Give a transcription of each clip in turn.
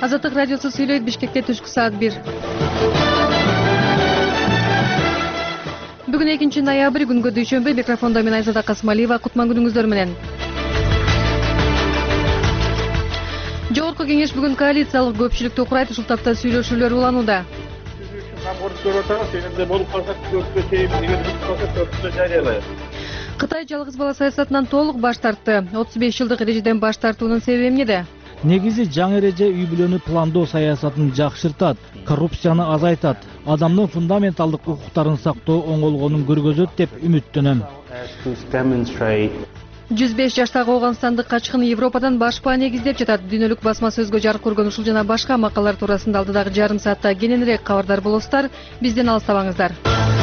Азаттык радиосу сүйлөйт. Бишкекте түшкү саат 1. Бүгүн 2 ноябрь, күнгө дүйшөмбү. Микрофондо мен Айзада Касмалиева. Кутман күнүңүздөр менен. Жогорку кеңеш бүгүн коалициялык көпчүлүктү курайт. Ушул тапта сүйлөшүүлөр уланууда. Кытай жалгыз бала саясатынан толук баш тартты. 35 жылдык эрежеден баш тартуунун себеби эмнеде? Негизи жаңы эреже үй бүлөнү пландоо саясатын жакшыртат, коррупцияны азайтат, адамдын фундаменталдык укуктарын сактоо оңолгонун көргөзөт деп үмүттөнөм. 105 жаштагы Оганстандык качкын Европадан башпа негиздеп жатат. Дүйнөлүк басма сөзгө жарык көргөн ушул жана башка макалалар туурасында алдыдагы жарым саатта кененирээк кабардар болосуздар. Бизден алыстабаңыздар.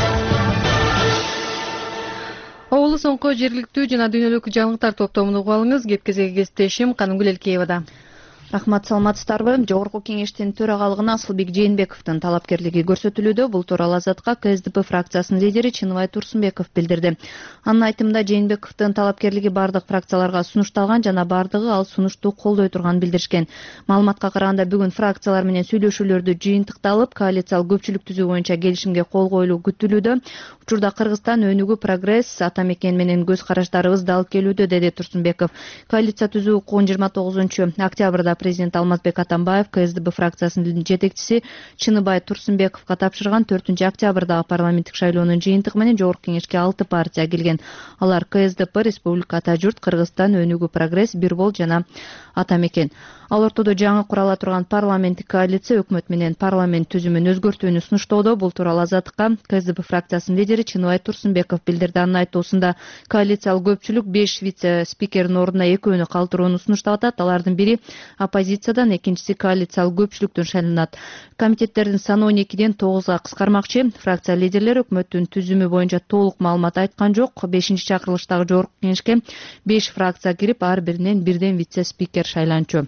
Оолу соңку жергиликтүү жана дүйнөлүк жаңылыктар топтомун угуп алыңыз. Кепкезеги кесиптешим Канымгүл Элкеевада. Рахмат, саламатсыздарбы? Жогорку кеңештин төрагалыгына Асылбек Жээнбековдун талапкерлиги көрсөтүлүүдө. Бул тууралуу Азатка КСДП фракциясынын лидери Чыныбай Турсунбеков билдирди. Анын айтымында Жээнбековдун талапкерлиги бардык фракцияларга сунушталган жана бардыгы ал сунушту колдой турганын билдиришкен. Маалыматка караганда бүгүн фракциялар менен сүйлөшүүлөрдү жыйынтыкталып, коалициялык көпчүлүк түзүү боюнча келишимге кол коюлуу күтүлүүдө. Учурда Кыргызстан, Өнүгүү, Прогресс, Ата Мекен менен көз караштарыбыз дал келүүдө, деди Турсунбеков. Коалиция түзүү укугун 29 октябрда президент Алмазбек Атамбаев КСДП фракциясынын жетекчиси Чыныбай Турсунбековго тапшырган. 4 октябрдагы парламенттик шайлоонун жыйынтыгы менен жогорку кеңешке 6 партия келген. Алар КСДП, Республика Ата Журт, Кыргызстан, Өнүгүү, Прогресс, Бир Бол жана Ата Мекен. Ал ортодо жаңы курала турган парламенттик коалиция өкмөт менен парламент түзүмүн өзгөртүүнү сунуштоодо. Бул тууралуу Азаттыкка КСДП фракциясынын лидери Чыныбай Турсунбеков билдирди. Анын айтуусунда коалициялык көпчүлүк 5 вице-спикердин ордуна экөөнү калтырууну сунуштап атат. Алардын бири оппозициядан, экинчиси коалициялык көпчүлүктөн шайланат. Комитеттердин саны 12ден 9га кыскармакчы. Фракция лидерлери өкмөттүн түзүмү боюнча толук маалымат айткан жок. 5-чакырылыштагы жогорку кеңешке 5 фракция кирип, ар биринен бирден вице-спикер шайланчу.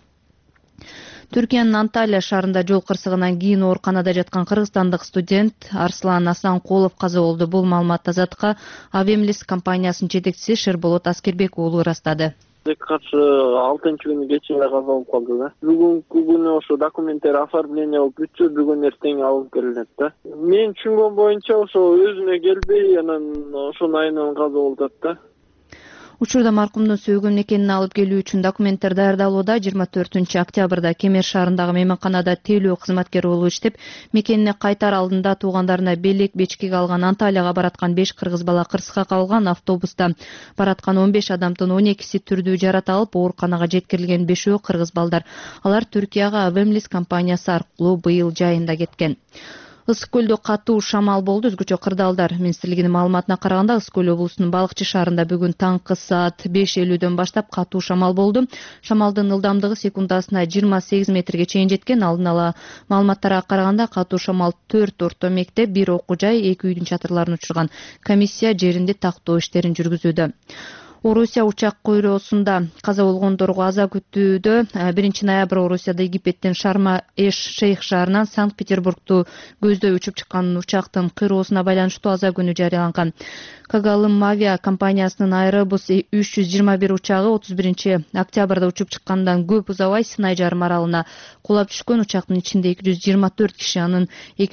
Түркиянын Анталия шаарында жол кырсыгынан кийин ооруканада жаткан кыргызстандык студент Арслан Асанкулов каза болду. Бул маалыматты Азаттыкка Авемлис компаниясынын жетекчиси Шерболот Аскербек уулу ырастады. Каршы 6-күнү кечинде каза болуп калды да. Бүгүнкү күнү ошо документтер оформление болуп бүтчү, бүгүн эртең алып келинет да. Мен түшүнгөн боюнча ошо өзүнө келбей, анан ошонун айынан каза болуп атат да. Учурда маркумдун сөөгөн экенин алып келүү үчүн документтер даярдалууда. 24 октябрда Кемер шаарындагы мейманканада тейлөө кызматкери болуп иштеп, мекенине кайтар алдында туугандарына белек бечкеге алган Анталияга бараткан 5 кыргыз бала кырсыкка кабылган. Автобуста бараткан 15 адамдын 12си түрдүү жарат алып, ооруканага жеткирилген 5өө кыргыз балдар. Алар Түркияга Авемлис компаниясы аркылуу быйыл жайында кеткен. Ысык көлдө катуу шамал болду. Өзгөчө кырдаалдар министрлигинин маалыматына караганда, Ысык көл облусунун Балыкчы шаарында бүгүн таңкы саат 5:50дөн баштап катуу шамал болду. Шамалдын ылдамдыгы секундасына 28 метрге чейин жеткен. Алдын ала маалыматтарга караганда, катуу шамал 4 орто мектеп, 1 окуу жай, 2 үйдүн чатырларын учурган. Комиссия жеринди тактоо иштерин жүргүзүүдө. Орусия учак койроосунда каза болгондорго аза күтүүдө. 1 ноябрь Орусияда Египеттен Шарма-эш Шейх шаарынан Санкт-Петербургту көздөй учуп чыккан учактын кыйроосуна байланыштуу аза күнү жарыяланган. Кагалым авиа компаниясынын Аэробус 321 учагы 31 октябрда учуп чыккандан көп узабай Сынай жарым аралына кулап түшкөн. Учактын ичинде 224 киши, анын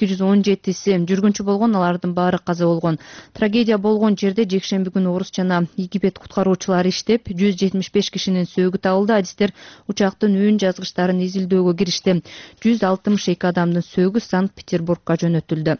217си жүргүнчү болгон. Алардын баары каза болгон. Трагедия болгон жерде жекшемби күнү Орус жана Египет куткаруучулары иштеп, 175 кишинин сөөгү табылды. Адистер учактын үн жазгычтарын изилдөөгө киришти. 162 адамдын сөөгү Санкт-Петербургга жөнөтүлдү.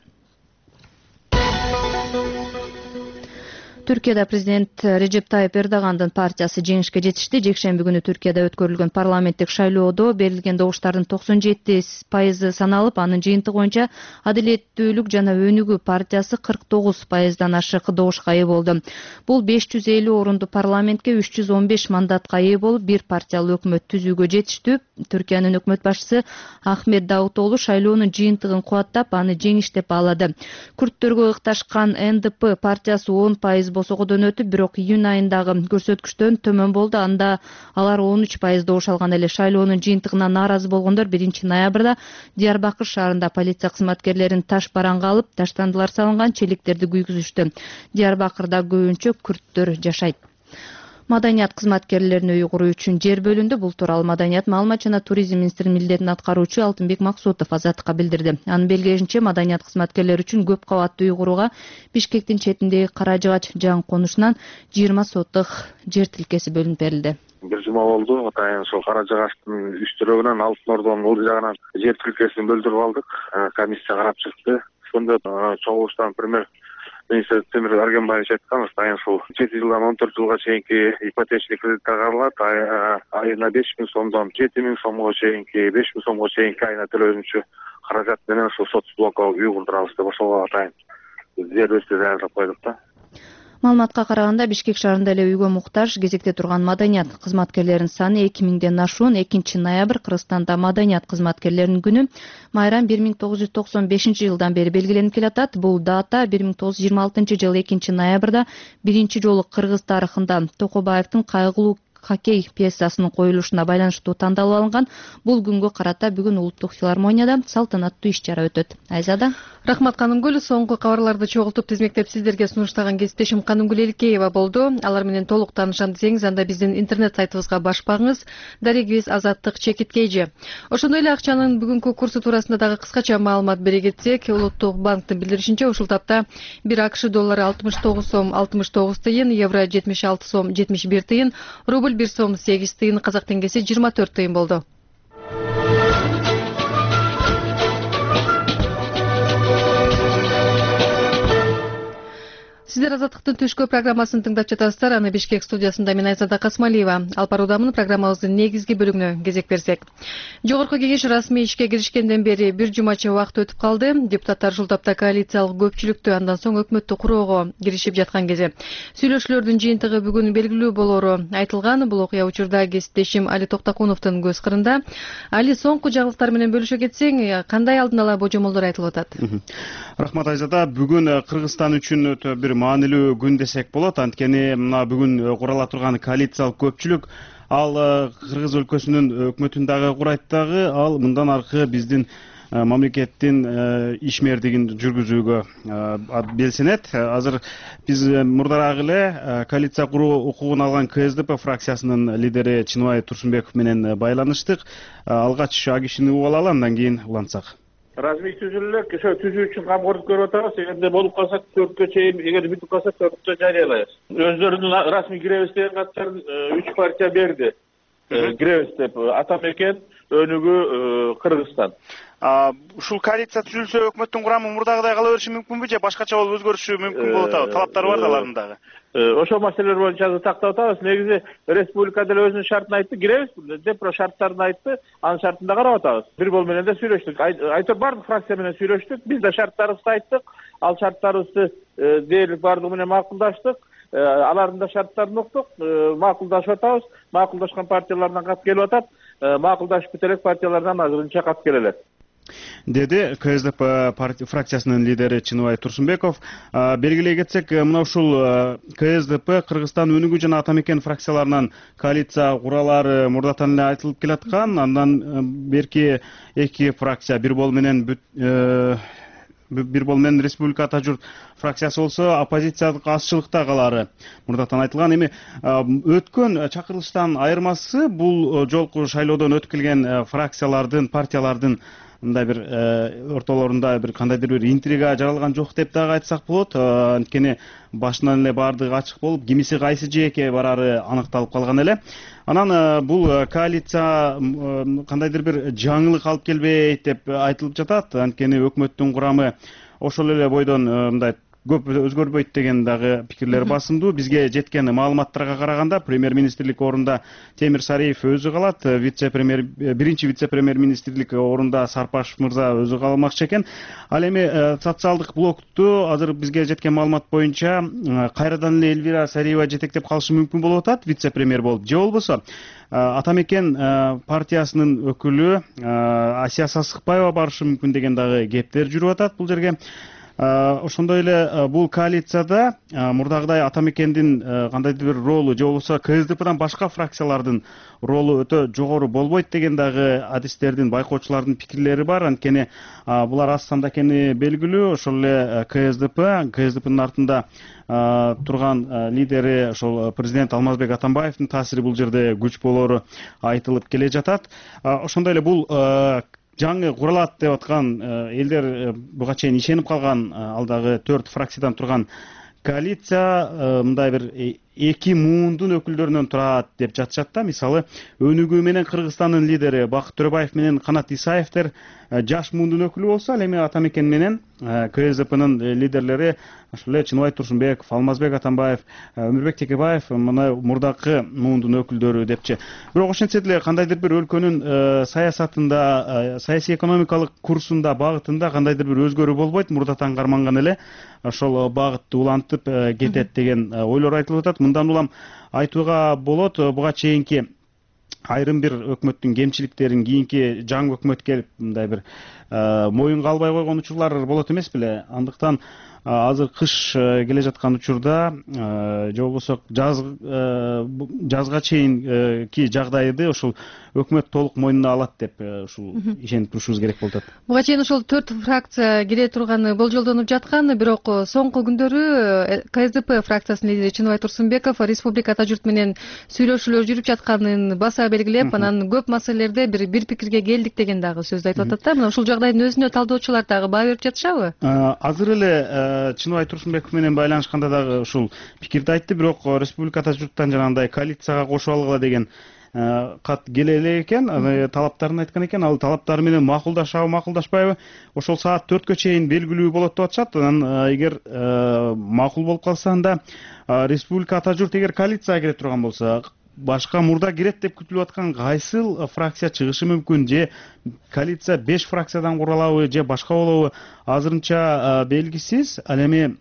Түркияда президент Режеп Тайып Эрдогандын партиясы жеңишке жетишти. Жекшемби күнү Түркияда өткөрүлгөн парламенттик шайлоодо берилген добуштардын 97% саналып, анын жыйынтыгы боюнча Адилеттүүлүк жана Өнүгүү партиясы 49%дан ашык добушка ээ болду. Бул 550 орунду парламентке 315 мандатка ээ болуп, бир партиялуу өкмөт түзүүгө жетиштүү. Түркиянын өкмөт башчысы Ахмед Давутоглу шайлоонун жыйынтыгын кубаттап, аны жеңиш деп баалады. Күрттөргө ыкташкан НДП партиясы 10% босогодон өтүп, бирок июнь айындагы көрсөткүчтөн төмөн болду. Анда алар 13% добуш алган эле. Шайлоонун жыйынтыгына нааразы болгондор 1 ноябрда Диярбакыр шаарында полиция кызматкерлерин таш бараңга алып, таштандылар салынган челектерди күйгүзүштү. Диярбакырда көбүнчө күрттөр жашайт. Маданият кызматкерлерин үй куруу үчүн жер бөлүндү. Бул тууралуу Маданият, маалымат жана туризм министринин милдетин аткаруучу Алтынбек Максутов Азаттыкка билдирди. Анын белгилешинче, маданият кызматкерлери үчүн көп кабаттуу үй курууга Бишкектин четиндеги Кара Жыгач жаңы конушунан 20 соттук жер тилкеси бөлүнүп берилди. Бир жума болду. Атайын ошол Кара Жыгачтын үстүрөгүнөн Алтын Ордонун ул жагынан жер тилкесин бөлдүрүп алдык. Комиссия карап чыкты. Ошондо чогулуштан министр Темир Аргенбаевич айткан, атайын ушул 7 жылдан 14 жылга чейинки ипотечный кредиттер каралат. Айына 5 000 сомдон 7 000 сомго чейинки, 5 000 сомго чейинки айына төлөнүүчү каражат менен ушул сотсуз блокко үй курдурабыз деп ошого атайын жер бөлүштү даярдап койдук да. Маалыматка караганда, Бишкек шаарында эле үйгө муктаж кезекте турган маданият кызматкерлеринин саны 2000ден ашуун. 2-ноябрь Кыргызстанда маданият кызматкерлеринин күнү майрам 1995 жылдан бери белгиленип келатат. Бул дата 1926 жылы 2-ноябрда биринчи жолу кыргыз тарыхында Токобаевдин Кайгылуу хоккей пьесасынын коюлушуна байланыштуу тандалып алынган. Бул күнгө карата бүгүн улуттук филармонияда салтанаттуу иш-чара өтөт. Айзада. Рахмат Канымгүл. Соңку кабарларды чогултуп тизмектеп сиздерге сунуштаган кесиптешим Канымгүл Эликеева болду. Алар менен толук таанышам десеңиз, анда биздин интернет сайтыбызга баш багыңыз. Дарегибиз Азаттык Чекиткейжи. Ошондой эле акчанын бүгүнкү курсу туурасында дагы кыскача маалымат бере кетсек, Улуттук банктын билдиришинче, ушул тапта 1 АКШ доллары 69 сом 69 тыйын, евро 76 сом 71 тыйын, рубль 1 сом 8 тыйын, казак теңгеси 24 тыйын болду. Сиздер Азаттыктын түшкү программасын тыңдап жатасыздар. Аны Бишкек студиясында мен Айзада Касмалиева алып баруудамын. Программабыздын негизги бөлүгүнө кезек берсек. Жогорку кеңеш расмий ишке киришкенден бери бир жумача убакыт өтүп калды. Депутаттар ушул тапта коалициялык көпчүлүктү, андан соң өкмөттү куроого киришип жаткан кезде сүйлөшүүлөрдүн жыйынтыгы бүгүн белгилүү болору айтылган. Бул окуя учурда кесиптешим Али Токтакуновдун көз кырында. Али, соңку жаңылыктар менен бөлүшө кетсең, кандай алдын ала божомолдор айтылып атат? Рахмат Айзада. Бүгүн Кыргызстан үчүн өтө бир маанилүү күн десек болот. Анткени мына бүгүн курала турган коалициялык көпчүлүк ал Кыргыз өлкөсүнүн өкмөтүн дагы курайт дагы, ал мындан аркы биздин мамлекеттин ишмердигин жүргүзүүгө белсенет. Азыр биз мурдараак эле коалиция куруу укугун алган КСДП фракциясынын лидери Чыныбай Турсунбеков менен байланыштык. Алгач а кишини угуп алалы, андан кийин улантсак. Размий түзүлөлөр ошо түзүү үчүн камкорлук көрүп атабыз. Эгерде болуп калса 4кө чейин, эгер бүтүп калса 4кө жарыялайбыз. Өздөрүнүн расмий киребиз деген каттарын 3 партия берди. Киребиз деп Атамекен, Өнүгүү, Кыргызстан. Ушул коалиция түзүлсө өкмөттүн курамы мурдагыдай кала бериши мүмкүнбү же башкача болуп өзгөрүшү мүмкүн болуп атабы? Талаптары бар да алардын дагы. Ошол маселелер боюнча азыр тактап атабыз. Негизи республика деле өзүнүн шартын айтты, киребиз деп шарттарын айтты. Анын шартында карап атабыз. Бир бол менен да сүйлөштүк. Айтор бардык фракция менен сүйлөштүк. Биз да шарттарыбызды айттык. Ал шарттарыбызды дээрлик бардыгы менен макулдаштык. Алардын да шарттарын уктук, макулдашып атабыз. Макулдашкан партиялардан кат келип атат. Макулдашып бүт элек партиялардан азырынча кат келелер, деди КСДП фракциясынын лидери Чыныбай Турсунбеков. Белгилей кетсек, мына ушул КСДП Кыргызстан Өнүгүү жана Атамекен фракцияларынан коалиция куралары мурдатан эле айтылып келаткан. Андан берки эки фракция бир бол менен Республика Ата журт фракциясы болсо оппозициялык азчылыкта калары мурдатан айтылган. Эми өткөн чакырылыштан айырмасы бул жолку шайлоодон өтүп келген фракциялардын, партиялардын мындай бир ортолорунда бир кандайдыр бир интрига жаралган жок деп дагы айтсак болот. Анткени башынан эле баардыгы ачык болуп, кимиси кайсы жээкке барары аныкталып калган эле. Анан бул коалиция кандайдыр бир жаңылык алып келбейт деп айтылып жатат. Анткени өкмөттүн курамы ошол эле бойдон мындай көп өзгөрбөйт деген дагы пикирлер басымдуу. Бизге жеткен маалыматтарга караганда премьер-министрлик орунда Темир Сариев өзү калат, биринчи вице-премьер-министрлик орунда Сарпаш мырза өзү калмакчы экен. Ал эми социалдык блокту азыр бизге жеткен маалымат боюнча кайрадан эле Эльвира Сариева жетектеп калышы мүмкүн болуп атат, вице-премьер болуп. Же болбосо Атамекен партиясынын өкүлү Асия Сасыкбаева барышы мүмкүн деген дагы кептер жүрүп атат бул жерге. Ошондой эле бул коалицияда мурдагыдай ата мекендин кандайдыр бир ролу же болбосо КСДПдан башка фракциялардын ролу өтө жогору болбойт деген дагы адистердин, байкоочулардын пикирлери бар. Анткени булар аз санда экени белгилүү. Ошол эле КСДПнын артында турган лидери ошол президент Алмазбек Атамбаевдин таасири бул жерде күч болору айтылып келе жатат. Ошондой эле бул жаңы курулат деп аткан элдер буга чейин ишенип калган алдагы 4 фракциядан турган коалиция мындай бир эки муундун өкүлдөрүнөн турат деп жатышат да. Мисалы Өнүгүү менен Кыргызстандын лидери Бакыт Төрөбаев менен Канат Исаевдер жаш муундун өкүлү болсо, ал эми ата мекен менен КСДПнын лидерлери ошол эле Чыныбай Турсунбеков, Алмазбек Атамбаев, Өмүрбек Текебаев мына мурдакы муундун өкүлдөрү депчи. Бирок ошентсе деле кандайдыр бир өлкөнүн саясатында, саясий экономикалык курсунда, багытында кандайдыр бир өзгөрүү болбойт. Мурдатан карманган эле ошол багытты улантып кетет деген ойлор айтылып атат. Мындан улам айтууга болот, буга чейинки айрым бир өкмөттүн кемчиликтерин кийинки жаңы өкмөт келип мындай бир моюнга албай койгон учурлар болот эмес беле. Андыктан азыр кыш келе жаткан учурда же болбосо жазга чейинки жагдайды ошол өкмөт толук мойнуна алат деп ушул ишенип турушубуз керек болуп атат. Буга чейин ошол 4 фракция кире турганы болжолдонуп жаткан, бирок соңку күндөрү КСДП фракциясынын лидери Чыныбай Турсунбеков республика ата журт менен сүйлөшүүлөр жүрүп жатканын баса белгилеп, анан көп маселелерде бир пикирге келдик деген дагы сөздү айтып атат да. Мына ушул жагдайдын өзүнө талдоочулар дагы баа берип жатышабы? Азыр эле Чыныбай Турсунбеков менен байланышканда дагы ушул пикирди айтты, бирок республика ата журттан жанагындай коалицияга кошуп алгыла деген кат келе элек экен, талаптарын айткан экен. Ал талаптары менен макулдашабы, макулдашпайбы ошол саат 4кө чейин белгилүү болот деп атышат. Анан эгер макул болуп калса, анда республика ата журт эгер коалицияга кире турган болсо, башка мурда кирет деп күтүлүп аткан кайсыл фракция чыгышы мүмкүн? Же коалиция 5 фракциядан куралабы, же башка болобу? Азырынча белгисиз. Ал эми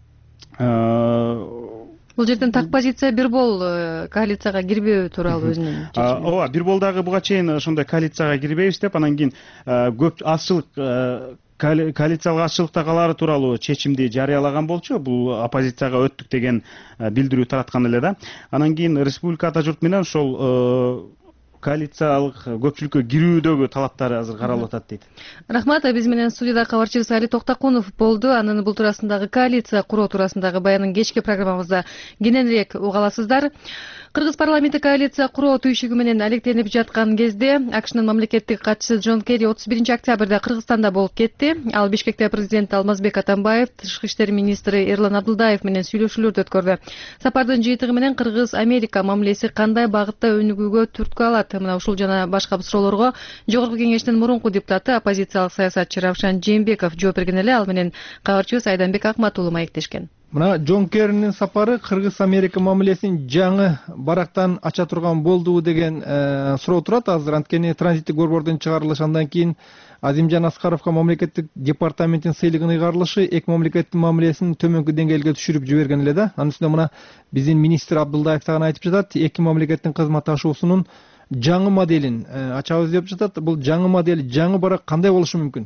бул жерден так позиция бир бол коалицияга кирбөө тууралуу өзүнүн чечими. Ооба, бир бол дагы буга чейин ошондой коалицияга кирбейбиз деп, анан кийин көп азчылык, коалициялык азчылыкта калары тууралуу чечимди жарыялаган болчу. Бул оппозицияга өттүк деген билдирүү тараткан эле да. Анан кийин республика ата журт менен ошол коалициялык көпчүлүккө кирүүдөгү талаптары азыр каралып атат дейт. Рахмат. Биз менен студияда кабарчыбыз Али Токтакунов болду. Анын бул туурасындагы коалиция куруу туурасындагы баянын кечки программабызда кененирээк уга аласыздар. Кыргыз парламенти коалиция куруу түйшүгү менен алектенип жаткан кезде АКШнын мамлекеттик катчысы Джон Керри 31 октябрда Кыргызстанда болуп кетти. Ал Бишкекте президент Алмазбек Атамбаев, тышкы иштер министри Эрлан Абдулдаев менен сүйлөшүүлөрдү өткөрдү. Сапардын жыйынтыгы менен Кыргыз-Америка мамилеси кандай багытта өнүгүүгө түрткү алат? Мына ушул жана башка суроолорго Жогорку Кеңештин мурунку депутаты, оппозициялык саясатчы Равшан Жээнбеков жооп берген эле. Ал менен кабарчыбыз Айданбек Акмат уулу маектешкен. Мына Джон Керринин сапары Кыргыз-Америка мамилесин жаңы барактан ача турган болдубу деген суроо турат азыр. Анткени транзиттик борбордун чыгарылышы, андан кийин Азимжан Аскаровго мамлекеттик департаменттин сыйлыгын ыйгарылышы эки мамлекеттин мамилесин төмөнкү деңгээлге түшүрүп жиберген эле да. Анын үстүнө мына биздин министр Абдулдаев дагы айтып жатат, эки мамлекеттин кызматташуусунун жаңы моделин ачабыз деп жатат. Бул жаңы модель, жаңы барак кандай болушу мүмкүн?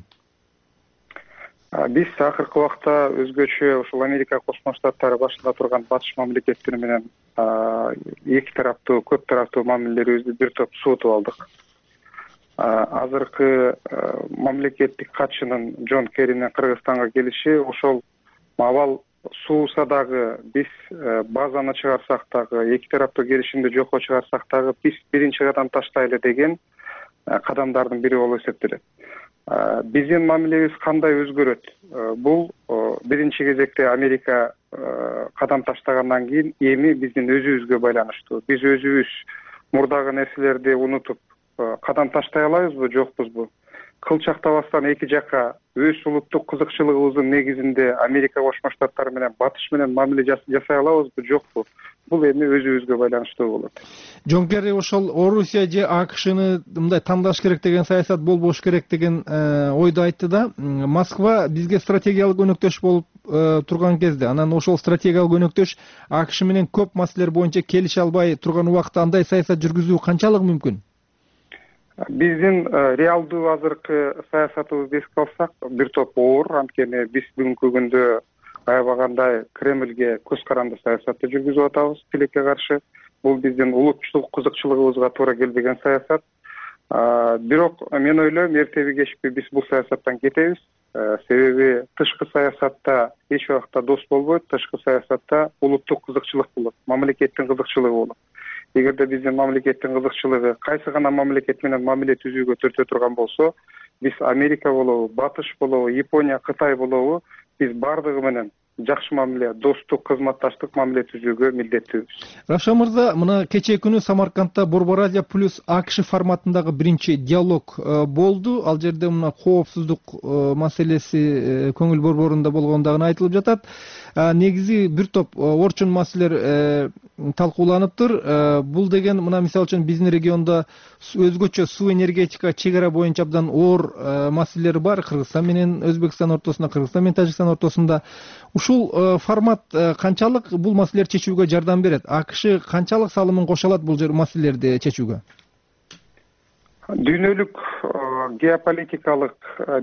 Биз акыркы убакта өзгөчө ушул Америка Кошмо Штаттары башында турган батыш мамлекеттери менен эки тараптуу, көп тараптуу мамилелерибизди бир топ суутуп алдык. Азыркы мамлекеттик катчынын Джон Керринин Кыргызстанга келиши ошол абал сууса дагы, биз базаны чыгарсак дагы, эки тараптуу келишимди жокко чыгарсак дагы биз биринчи кадам таштайлы деген кадамдардын бири болуп эсептелет. Биздин мамилебиз кандай өзгөрөт? Бул биринчи кезекте Америка кадам таштагандан кийин эми биздин өзүбүзгө байланыштуу. Биз өзүбүз мурдагы нерселерди унутуп кадам таштай алабызбы, жокпузбу? Кылчактабастан эки жакка өз улуттук кызыкчылыгыбыздын негизинде Америка Кошмо Штаттары менен батыш менен мамиле жасай алабызбы, жокпу? Бул эми өзүбүзгө байланыштуу болот. Джон Керри ошол Орусия же АКШны мындай тандаш керек деген саясат болбош керек деген ойду айтты да. Москва бизге стратегиялык өнөктөш болуп турган кезде, анан ошол стратегиялык өнөктөш АКШ менен көп маселелер боюнча келише албай турган убакта андай саясат жүргүзүү канчалык мүмкүн? Биздин реалдуу азыркы саясатыбызды эске алсак бир топ оор, анткени биз бүгүнкү күндө аябагандай Кремльге көз каранды саясатты жүргүзүп атабыз тилекке каршы. Бул биздин улутчулук кызыкчылыгыбызга туура келбеген саясат. Бирок мен ойлойм, эртеби кечпи биз бул саясаттан кетебиз. Себеби тышкы саясатта эч убакта дос болбойт, тышкы саясатта улуттук кызыкчылык болот, мамлекеттин кызыкчылыгы болот. Эгерде биздин мамлекеттин кызыкчылыгы кайсы гана мамлекет менен мамиле түзүүгө төртө турган болсо, биз Америка болобу, Батыш болобу, Япония, Кытай болобу, биз бардыгы менен жакшы мамиле, достук, кызматташтык мамиле түзүүгө милдеттүүбүз. Равшан мырза, мына кечээ күнү Самаркандта Борбор Азия плюс АКШ форматындагы биринчи диалог болду. Ал жерде мына коопсуздук маселеси көңүл борборунда болгондугу айтылып жатат. Негизи бир топ орчун маселелер талкууланыптыр. Бул деген мына мисалы үчүн биздин региондо өзгөчө суу энергетика чек ара боюнча абдан оор маселелер бар. Кыргызстан менен Өзбекстан ортосунда, Кыргызстан менен Тажикстан ортосунда. Ушул формат канчалык бул маселелерди чечүүгө жардам берет? АКШ канчалык салымын кошо алат бул маселелерди чечүүгө? Дүйнөлүк геополитикалык,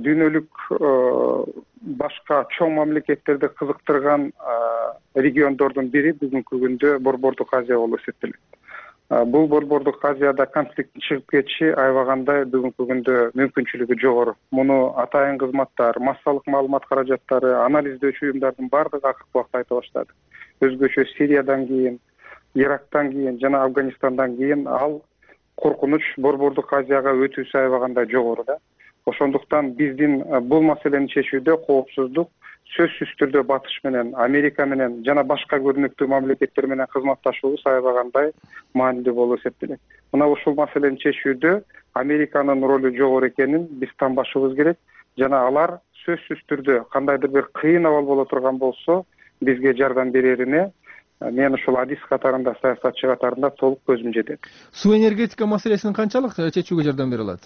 дүйнөлүк башка чоң мамлекеттерди кызыктырган региондордун бири бүгүнкү күндө Борбордук Азия болуп эсептелет. Бул Борбордук Азияда конфликт чыгып кетиши аябагандай бүгүнкү күндө мүмкүнчүлүгү жогору. Муну атайын кызматтар, массалык маалымат каражаттары, анализдөөчү уюмдардын бардыгы акыркы убакта айта баштады. Өзгөчө Сириядан кийин, Ирактан кийин жана Афганистандан кийин ал коркунуч Борбордук Азияга өтүүсү аябагандай жогору да. Ошондуктан биздин бул маселени чечүүдө коопсуздук сөзсүз түрдө Батыш менен, Америка менен жана башка көрүнүктүү мамлекеттер менен кызматташуубуз аябагандай маанилүү болуп эсептелет. Мына ушул маселени чечүүдө Американын ролу жогору экенин биз танбашыбыз керек жана алар сөзсүз түрдө кандайдыр бир кыйын абал боло турган болсо бизге жардам берерине мен ушул адис катарында, саясатчы катарында толук көзүм жетет. Суу энергетика маселесин канчалык чечүүгө жардам бере алат?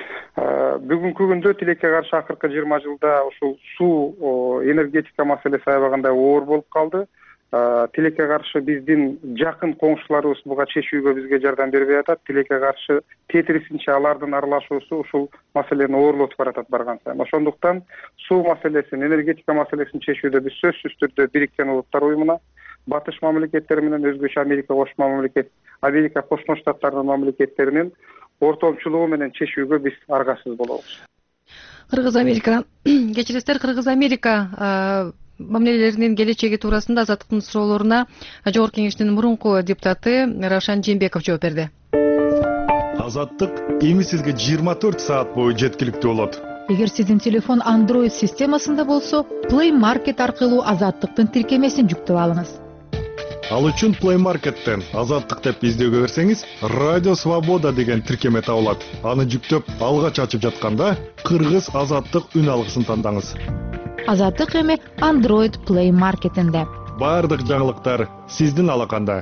Бүгүнкү күндө тилекке каршы акыркы 20 жылда ушул суу энергетика маселеси аябагандай оор болуп калды. Тилекке каршы биздин жакын коңшуларыбыз буга чечүүгө бизге жардам бербей атат. Тилекке каршы тетирисинче алардын аралашуусу ушул маселени оорлотуп баратат барган сайын. Ошондуктан суу маселесин, энергетика маселесин чечүүдө биз сөзсүз түрдө Бириккен Улуттар уюмуна, Батыш мамлекеттери менен өзгөчө Америка кошмо мамлекет, Америка кошмо штаттарынын мамлекеттеринин ортомчулугу менен чечүүгө биз аргасыз болобуз. Кыргыз-Америка кечиресиздер, Кыргыз-Америка мамилелеринин келечеги туурасында Азаттыктын суроолоруна Жогорку Кеңештин мурунку депутаты Равшан Жээнбеков жооп берди. Азаттык эми сизге 24 саат бою жеткиликтүү болот. Эгер сиздин телефон Android системасында болсо, Play Market аркылуу Азаттыктын тиркемесин жүктөп алыңыз. Ал үчүн Play Market'тен Азаттык деп издөөгө берсеңиз, Радио Свобода деген тиркеме табылат. Аны жүктөп, алгач ачып жатканда Кыргыз Азаттык үн алгысын тандаңыз. Азаттык эми Android Play Market'инде. Бардык жаңылыктар сиздин алаканда.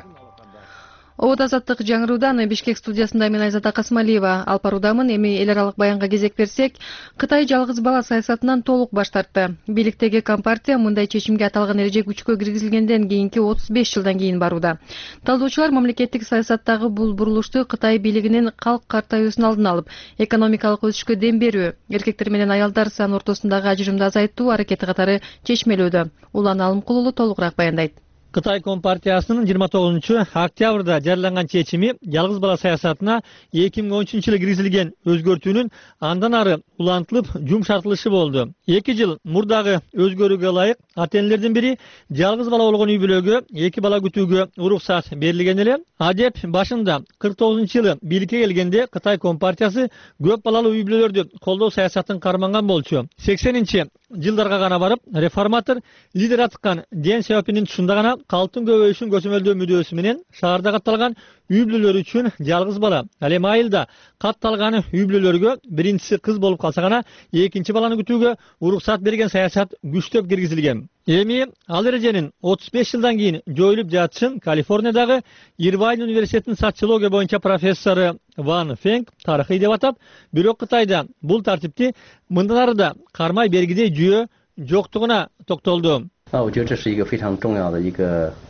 Обод Азаттык жаңыруудан Бишкек студиясында мен Айзада Касмалиева алпарудамын. Эми эл аралык баянга кезек берсек, Кытай жалгыз бала саясатынан толук баш тартты. Бийликтеги Компартия мындай чечимге аталган эреже күчкө киргизилгенден кийинки 35 жылдан кийин барууда. Талдоочулар мамлекеттик саясаттагы бул бурулушту Кытай бийлигинин калк картаюусун алдын алып, экономикалык өсүшкө дем берүү, эркектер менен аялдар саны ортосундагы ажырымды азайтуу аракети катары чечмелөөдө. Улан Алымкулулу толугураак баяндайт. Кытай Компартиясынын 29-октябрда жарыяланган чечими жалгыз бала саясатына 2013-жылы киргизилген өзгөртүүнүн андан ары улантылып жумшартылышы болду. 2 жыл мурдагы өзгөрүүгө ылайык ата-энелердин бири жалгыз бала болгон үй бүлөгө 2 бала күтүүгө уруксат берилген эле. Адеп башында 49-жылы бийликке келгенде Кытай Компартиясы көп балалуу үй бүлөлөрдү колдоо саясатын карманган болчу. 80-жылдарга гана барып, реформатор лидер аткан Дэн Сяопиндин тушунда гана калктын көбөйүшүн көзөмөлдөө мүдөөсү менен шаарда катталган үй бүлөлөр үчүн жалгыз бала, ал эми айылда катталган үй бүлөлөргө биринчиси кыз болуп калса гана экинчи баланы күтүүгө уруксат берген саясат күчтөп киргизилген. Эми ал эреженин 35 жылдан кийин жоюлуп жатышын Калифорниядагы Ирвайн университетинин социология боюнча профессору Ван Фенг тарыхый деп атап, бирок Кытайда бул тартипти мындан ары да кармай бергидей жүйө жоктугуна токтолду.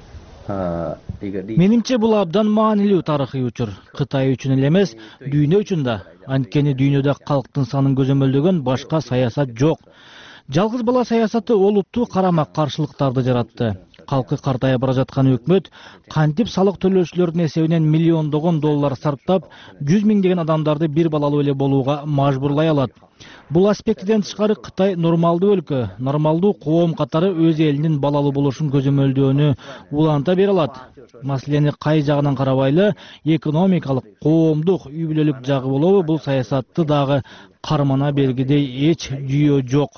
Менимче бул абдан маанилүү тарыхый учур. Кытай үчүн эле эмес, дүйнө үчүн да. Анткени дүйнөдө калктын санын көзөмөлдөгөн башка саясат жок. Жалгыз бала саясаты олуттуу карама-каршылыктарды жаратты. Калкы картая бара жаткан өкмөт кантип салык төлөөчүлөрдүн эсебинен миллиондогон доллар сарптап, 100 миңдеген адамдарды бир балалуу эле болууга мажбурлай алат. Бул аспектиден тышкары Кытай нормалдуу өлкө, нормалдуу коом катары өз элинин балалуу болушун көзөмөлдөөнү уланта бере алат. Маселени кай жагынан карабайлы, экономикалык, коомдук, үй бүлөлүк жагы болобу, бул саясатты дагы кармана бергидей эч жүйө жок.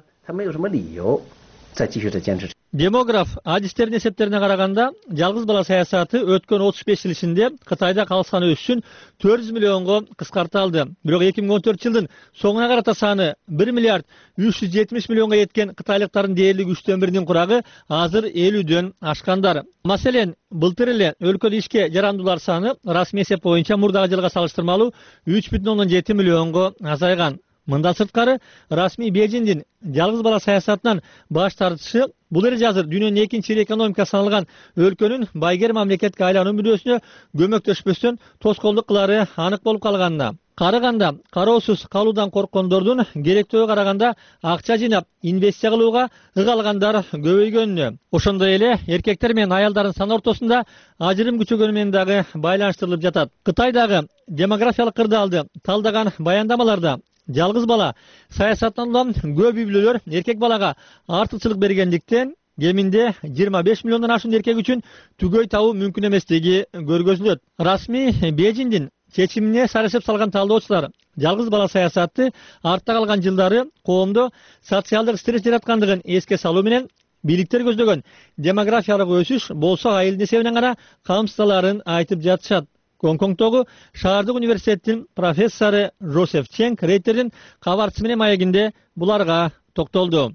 Демограф адистердин эсептерине караганда, жалгыз бала саясаты өткөн 35 жыл ичинде Кытайда калыс саны өсүшүн 400 миллионго кыскарталды. Бирок 2014 жылдын соңуна карата саны 1 миллиард 370 миллионго жеткен кытайлыктардын дээрлик 3/1 курагы азыр 50дөн ашкандар. Маселен, былтыр эле өлкөдө ишке жарандуулар саны расмий эсеп боюнча мурдагы жылга салыштырмалуу 3,7 миллионго азайган. Мындан сырткары, расмий Бейжиңдин жалгыз бала саясатынан баш тартышы бул эреже азыр дүйнөнүн экинчи ири экономика саналган өлкөнүн байгер мамлекетке айлануу мүдөөсүнө көмөктөшпөстөн тоскоолдук кылары анык болуп калганына. Караганда, кароосуз калуудан корккондордун керектөөгө караганда акча жыйнап инвестиция кылууга ыгалгандар көбөйгөнүнө. Ошондой эле эркектер менен аялдардын саны ортосунда ажырым күчөгөнү менен дагы байланыштырылып жатат. Кытайдагы демографиялык кырдаалды талдаган баяндамаларда жалгыз бала саясаттан улам көп үй бүлөлөр эркек балага артыкчылык бергендиктен кеминде 25 миллиондон ашуун эркек үчүн түгөй табуу мүмкүн эместиги көргөзүлөт. Расмий Бейжиңдин чечимине сарасеп салган талдоочулар жалгыз бала саясаты артта калган жылдары коомдо социалдык стресс жараткандыгын эске салуу менен бийликтер көздөгөн демографиялык өсүш болсо айылдын эсебинен гана камсыздаларын айтып жатышат. Гонконгдогу шаардык университеттин профессору Жозеф Ченг рейтердин кабарчысы менен маегинде буларга токтолду.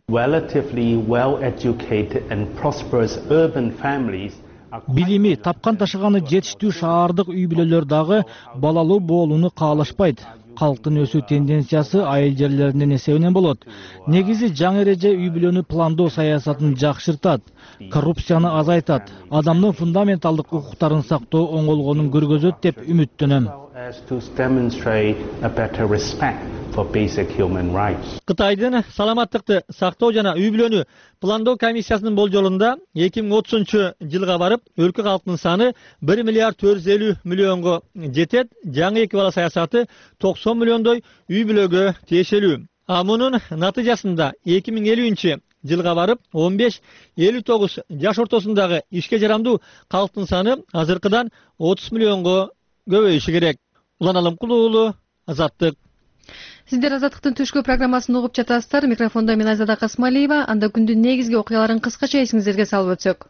Билими, тапкан ташыганы жетиштүү шаардык үй бүлөлөр дагы балалуу болууну каалашпайт. Калктын өсүү тенденциясы айыл жерлеринин эсебинен болот. Негизи жаңы эреже үй бүлөнү пландоо саясатын жакшыртат, коррупцияны азайтат, адамдын фундаменталдык укуктарын сактоо оңолгонун көргөзөт деп үмүттөнөм. Кытайдын саламаттыкты сактоо жана үй бүлөнү пландоо комиссиясынын болжолунда 2030 жылга барып, өлкө калктын саны 1 миллиард 450 миллионго жетет. Жаңы эки бала саясаты 90 миллиондой үй бүлөгө тиешелүү. Мунун натыйжасында 2050 жылга барып 15-59 жаш ортосундагы ишке жарамдуу калктын саны азыркыдан 30 миллионго көбөйүшү керек. Улан Алымкул уулу, Азаттык. Сиздер Азаттыктын түшкү программасын угуп жатасыздар. Микрофондо мен Айзада Касмалиева. Анда күндүн негизги окуяларын кыскача эсиңиздерге салып өтсөк.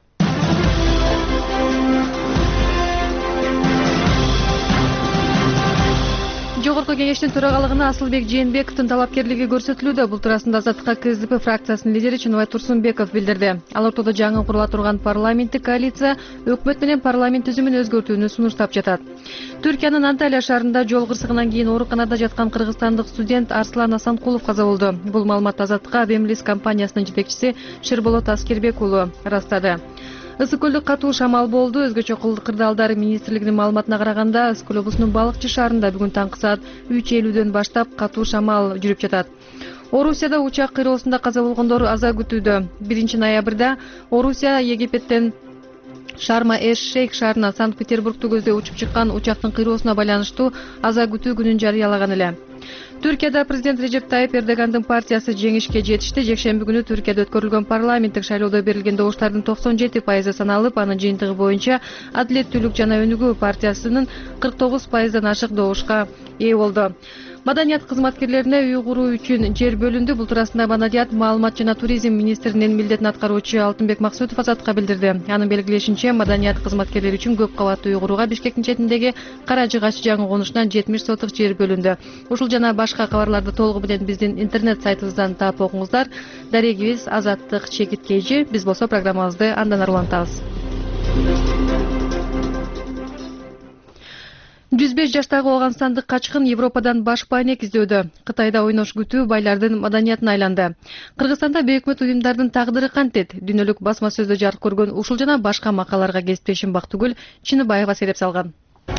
Жогорку кеңештин төрагалыгына Асылбек Жээнбековдун талапкерлиги көрсөтүлүүдө. Бул туурасында Азаттыкка КСДП фракциясынын лидери Чыныбай Турсунбеков билдирди. Ал ортодо жаңы курула турган парламенттик коалиция өкмөт менен парламент түзүмүн өзгөртүүнү сунуштап жатат. Түркиянын Анталия шаарында жол кырсыгынан кийин ооруканада жаткан кыргызстандык студент Арслан Асанкулов каза болду. Бул маалыматты Азаттыкка Бемлис компаниясынын жетекчиси Шерболот Аскербек уулу ырастады. Ысык көлдө катуу шамал болду. Өзгөчө кырдаалдар министрлигинин маалыматына караганда, Ысык көл облусунун Балыкчы шаарында бүгүн таңкы саат 3:50дөн баштап катуу шамал жүрүп жатат. Орусияда учак кыйроосунда каза болгондор аза күтүүдө. 1 ноябрда Орусия Египеттен Шарма-эш-Шейх шаарына Санкт-Петербургду көздөй учуп чыккан учактын кыйроосуна байланыштуу аза күтүү күнүн жарыялаган эле. Түркияда президент Режеп Тайып Эрдогандын партиясы жеңишке жетишти. Жекшемби күнү Түркияда өткөрүлгөн парламенттик шайлоодо берилген добуштардын 97% саналып, анын жыйынтыгы боюнча Адилеттүүлүк жана Өнүгүү партиясынын 49%дан ашык добушка ээ болду. Маданият кызматкерлерине үй куруу үчүн жер бөлүндү. Бул туурасында Маданият, маалымат жана туризм министринин милдетин аткаруучу Алтынбек Максутов Азаттыкка билдирди. Анын белгилешинче, Маданият кызматкерлери үчүн көп кабаттуу үй курууга Бишкектин четиндеги Каражыгач жаңы конушунан 70 сотук жер бөлүндү. Ушул жана башка кабарларды толугу менен биздин интернет сайтыбыздан таап окуңуздар. Дарегибиз Азаттык Чекиткейжи. Биз болсо программабызды андан ары улантабыз. 105 жаштагы ооганстандык качкын Европадан баш пайнек издөөдө. Кытайда ойнош күтүү байлардын маданиятына айланды. Кыргызстанда бейөкмөт уюмдардын тагдыры кантет? Дүйнөлүк басма сөздө жарык көргөн ушул жана башка макалаларга кесиптешим Бактыгүл Чыныбаева сереп салган.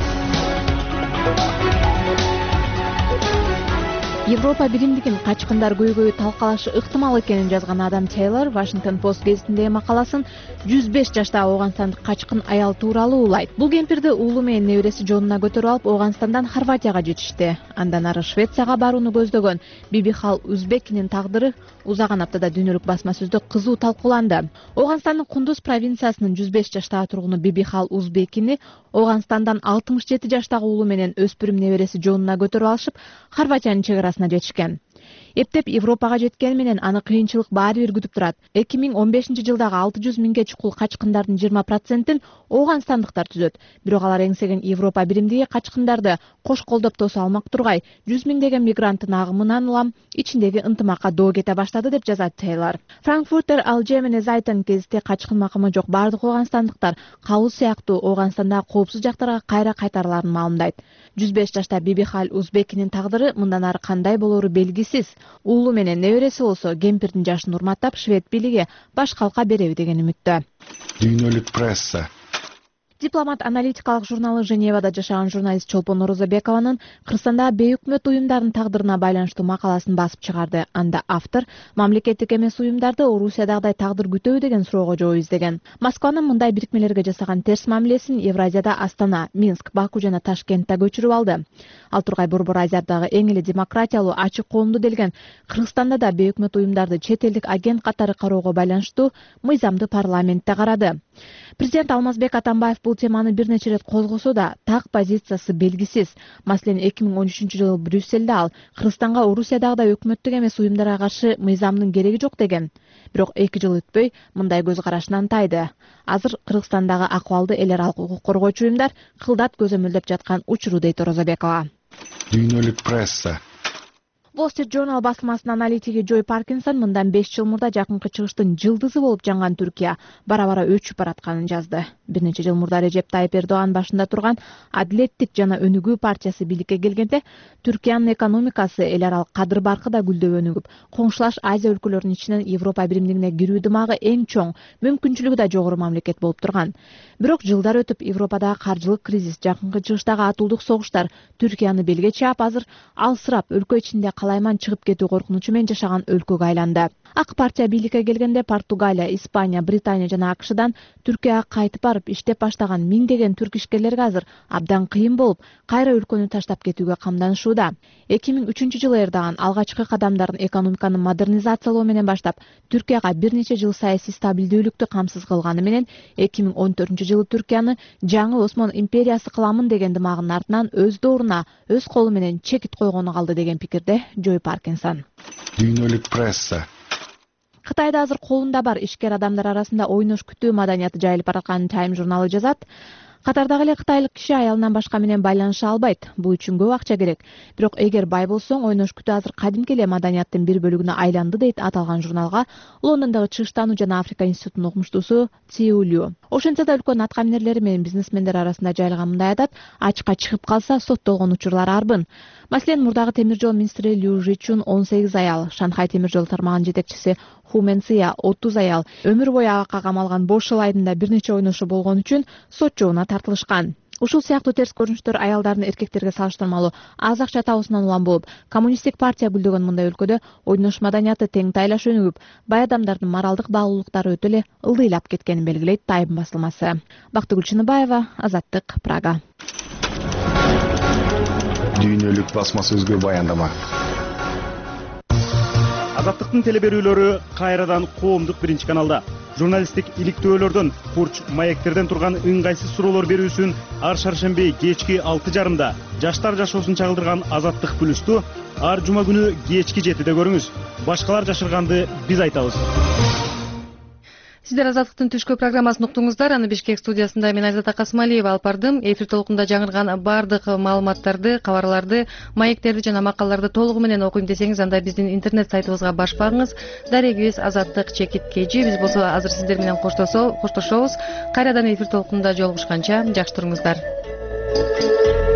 Европа биримдигин качкындар көйгөйү талкалашы ыктымал экенин жазган Адам Тейлор Washington Post гезитиндеги макаласын 105 жаштагы ооганстандык качкын аял тууралуу улайт. Бул кемпирди уулу менен небереси жонуна көтөрүп алып Ооганстандан Хорватияга жетишти. Андан ары Швецияга барууну көздөгөн Бибихал Узбекинин тагдыры узаган аптада дүйнөлүк басма сөздө кызуу талкууланды. Ооганстандын Кундуз провинциясынын 105 жаштагы тургуну Бибихал Узбекини Ооганстандан 67 жаштагы уулу менен өспүрүм небереси жонуна көтөрүп алышып, Хорватиянын чек жетишкен. Эптеп Европага жеткени менен аны кыйынчылык баары бир күтүп турат. 2015-жылдагы 600 миңге чукул качкындардын 20%-ин ооганстандыктар түзөт. Бирок алар эңсеген Европа биримдиги качкындарды кош колдоп тосо алмак тургай 100 миңдеген мигранттын агымынан улам ичиндеги ынтымакка доо кете баштады деп жазат Тейлор. Frankfurter Allgemeine Zeitung гезити качкын макымы жок бардык ооганстандыктар кабыл сыяктуу Ооганстандагы коопсуз жактарга кайра кайтарыларын маалымдайт. 105 жашта Бибихал Узбекинин тагдыры мындан ары кандай болору белгисиз. Уулу менен небереси болсо кемпирдин жашын урматтап Швед бийлиги баш калка береби деген үмүттө. Дүйнөлүк пресса. Дипломат аналитикалык журналы Женевада жашаган журналист Чолпон Орозобекованын Кыргызстандагы бейөкмөт уюмдардын тагдырына байланыштуу макаласын басып чыгарды. Анда автор мамлекеттик эмес уюмдарды Орусиядагыдай тагдыр күтөбү деген суроого жооп издеген. Москванын мындай бирикмелерге жасаган терс мамилесин Евразияда Астана, Минск, Баку жана Ташкентте көчүрүп алды. Ал тургай Борбор Азиядагы эң эле демократиялуу ачык коомду делген Кыргызстанда да бейөкмөт уюмдарды чет элдик агент катары кароого байланыштуу мыйзамды парламентте карады. Президент Алмазбек Атамбаев бул теманы бир нече ирет козгосо да так позициясы белгисиз. Маселен 2013-жылы Брюссельде ал Кыргызстанга Орусиядагыдай өкмөттүк эмес уюмдарга каршы мыйзамдын кереги жок деген. Бирок 2 жыл өтпөй мындай көз карашынан тайды. Азыр Кыргызстандагы акыбалды эл аралык укук коргоочу уюмдар кылдат көзөмөлдөп жаткан учуру дейт Орозобекова. Дүйнөлүк пресса. Wall Street Journal басылмасынын аналитиги Джой Паркинсон мындан 5 жыл мурда жакынкы чыгыштын жылдызы болуп жанган Түркия бара-бара өчүп баратканын жазды. Бир нече жыл мурда Режеп Тайып Эрдоган башында турган Адилеттик жана Өнүгүү партиясы бийликке келгенде Түркиянын экономикасы эл аралык кадыр баркы да гүлдөп өнүгүп, коңшулаш Азия өлкөлөрүнүн ичинен Европа биримдигине кирүү дымагы эң чоң, мүмкүнчүлүгү да жогору мамлекет болуп турган. Бирок жылдар өтүп Европадагы каржылык кризис, жакынкы чыгыштагы атуулдук согуштар Түркияны белге чаап, азыр алсырап өлкө ичинде калайман чыгып кетүү коркунучу менен жашаган өлкөгө айланды. Ак партия бийликке келгенде Португалия, Испания, Британия жана АКШдан Түркияга кайтып барып иштеп баштаган миңдеген түрк ишкерлерге азыр абдан кыйын болуп, кайра өлкөнү таштап кетүүгө камданышууда. 2003-жылы Эрдоган алгачкы кадамдарын экономиканы модернизациялоо менен баштап, Түркияга бир нече жыл саясий стабилдүүлүктү камсыз кылганы менен 2014-жылы Түркияны жаңы Осман империясы кыламын деген дымагынын артынан өз дооруна, өз колу менен чекит койгону калды деген пикирде Джой Паркинсон. Дүйнөлүк пресса. Кытайда азыр колунда бар ишкер адамдар арасында ойнош күтүү маданияты жайылып баратканын Time журналы жазат. Катардагы эле кытайлык киши аялынан башка менен байланыша албайт. Бул үчүн көп акча керек. Бирок эгер бай болсоң, ойнош күтүү азыр кадимки эле маданияттын бир бөлүгүнө айланды дейт аталган журналга Лондондогу чыгыштануу жана Африка институтунун окумуштуусу Циу Лю. Ошентсе да өлкөнүн аткаминерлери менен бизнесмендер арасында жайылган мындай адат ачыкка чыгып калса соттолгон учурлар арбын. Маселен, мурдагы темир жол министри Лю Жичун 18 аял, Шанхай темир жол тармагынын жетекчиси Ху Менция 30 аял өмүр бою агакка камалган Бошыл айдында бир нече ойношу болгон үчүн сот жообуна тартылышкан. Ушул сыяктуу терс көрүнүштөр аялдардын эркектерге салыштырмалуу аз акча табуусунан улам болуп, коммунисттик партия гүлдөгөн мындай өлкөдө ойнош маданияты тең тайлаш өнүгүп, бай адамдардын моралдык баалуулуктары өтө эле ылдыйлап кеткенин белгилейт Time басылмасы. Бактыгүл Чыныбаева, Азаттык, Прага. Дүйнөлүк басма сөзгө баяндама. Азаттыктын телеберүүлөрү кайрадан коомдук биринчи каналда. Журналисттик иликтөөлөрдөн, курч маектерден турган ыңгайсыз суроолор берүүсүн ар шаршемби кечки 6:30 жаштар жашоосун чагылдырган Азаттык плюсту ар жума күнү кечки 7-де көрүңүз. Башкалар жашырганды биз айтабыз. Сиздер Азаттыктын түшкү программасын уктуңуздар. Аны Бишкек студиясында мен Айзада Касмалиева алып бардым. Эфир толкунда жаңырган бардык маалыматтарды, кабарларды, маектерди жана макалаларды толугу менен окуйм десеңиз, анда биздин интернет сайтыбызга баш багыңыз. Дарегибиз Азаттык_KG. Биз болсо азыр сиздер менен коштошобуз. Кайрадан эфир толкунда жолугушканча жакшы туруңуздар.